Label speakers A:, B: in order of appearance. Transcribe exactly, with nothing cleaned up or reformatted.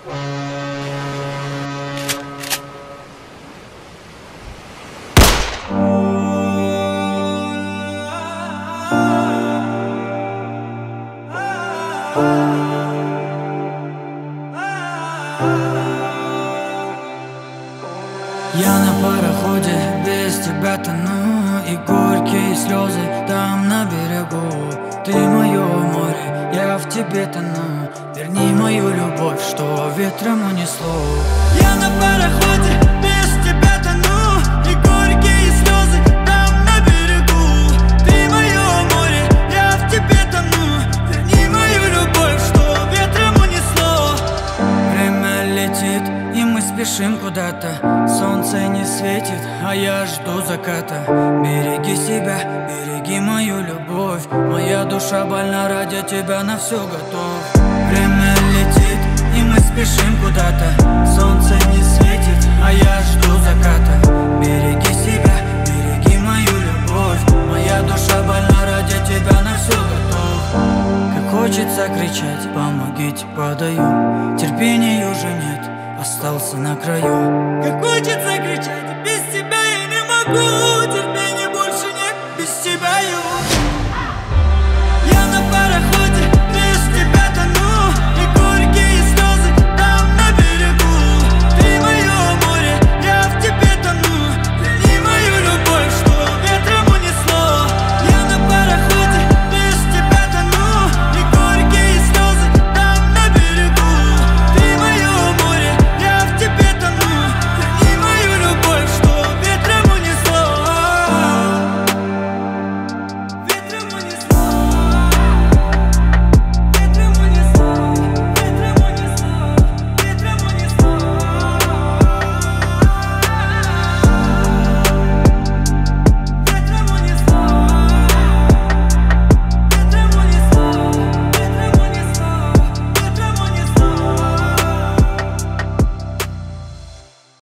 A: Я на пароходе без тебя тону, и горькие слезы там на берегу. Ты мое море, я в тебе тону. Верни мою любовь, что ветром унесло. Я на пароходе без тебя тону, и горькие слезы там на берегу. Ты мое море, я в тебе тону. Верни мою любовь, что ветром унесло. Время летит, и мы спешим куда-то. Солнце не светит, а я жду заката. Береги себя, береги мою любовь. Моя душа больна, ради тебя на все готов. Время летит, и мы спешим куда-то. Солнце не светит, а я жду заката. Береги себя, береги мою любовь. Моя душа больна, ради тебя на все готов. Как хочется кричать, помогите, подаю. Терпения уже нет, остался на краю. Как хочется кричать, без тебя я не могу.